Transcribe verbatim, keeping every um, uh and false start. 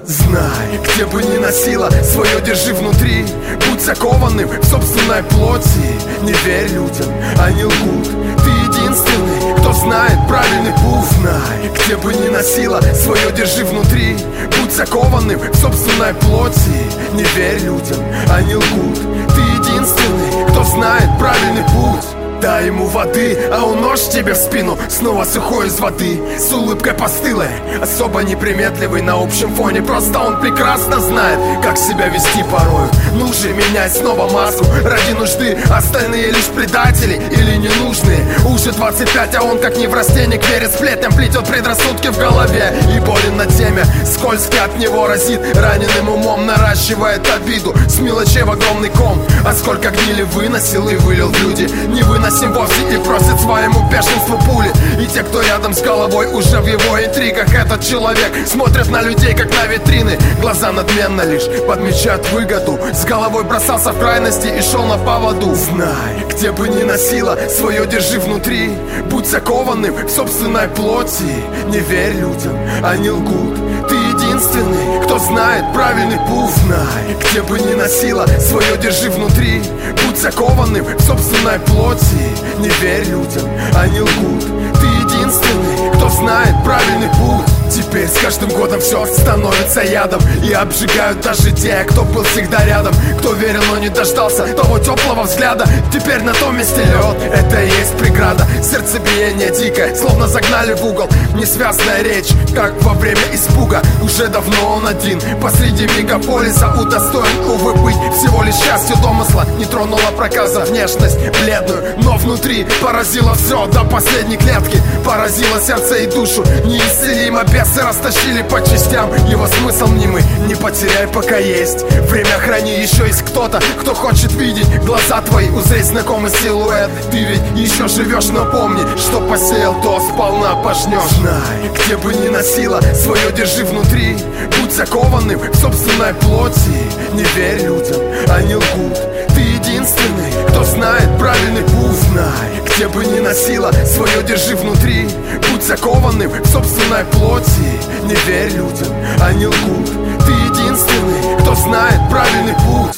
Знай, где бы ни носила, свое держи внутри. Будь закованным в собственной плоти. Не верь людям, они лгут. Ты единственный, кто знает правильный путь. Знай, где бы ни носила, свое держи внутри. Будь закованным в собственной плоти. Не верь людям, они лгут. Ты единственный, кто знает правильный путь. Дай ему воды, а он нож тебе в спину. Снова сухой из воды, с улыбкой постылой. Особо неприметливый на общем фоне. Просто он прекрасно знает, как себя вести порою. Ну же, меняй снова маску ради нужды. Остальные лишь предатели или ненужные. Уже двадцать пять, а он как неврастенник верит сплетням, плетет предрассудки в голове. И болен на теме, скользкий от него разит. Раненым умом наращивает обиду. С мелочей в огромный ком. А сколько гнили выносил и вылил в люди. Не выносил вовсе и просит своему бешенству пули. И те, кто рядом с головой, уже в его интригах. Этот человек смотрит на людей, как на витрины. Глаза надменно лишь подмечают выгоду. С головой бросался в крайности и шел на поводу. Знай, где бы ни носила, свое держи внутри. Будь закованным в собственной плоти. Не верь людям, они лгут. Ты единственный, кто знает правильный путь. Знай, где бы ни носила, свое держи внутри. Будь закованным в собственной плоти. Не верь людям, они лгут. Ты единственный, кто знает правильный путь. Теперь с каждым годом все становится ядом. И обжигают даже те, кто был всегда рядом. Кто верил, но не дождался того теплого взгляда. Теперь на том месте лед, это и есть преграда. Сердцебиение дикое, словно загнали в угол. Несвязная речь, как во время испуга. Уже давно он один, посреди мегаполиса. Удостоен, увы, быть всего лишь счастью домысла. Не тронула проказа внешность бледную, но внутри поразило все до последней клетки. Поразило сердце и душу, неисцелимо. Бесы растащили по частям, его смысл мнимый. Не потеряй, пока есть время, храни. Еще есть кто-то, кто хочет видеть глаза твои, узреть знакомый силуэт. Ты ведь еще живешь, но помни, что посеял, то сполна пожнешь. Знай, где бы ни носила, свое держи внутри. Будь закованным в собственной плоти. Не верь людям, они лгут. Ты единственный, кто знает правильный путь. Знай, где бы ни носила, свое держи внутри. Будь закованным в собственной плоти. Не верь людям, они лгут. Ты единственный, кто знает правильный путь.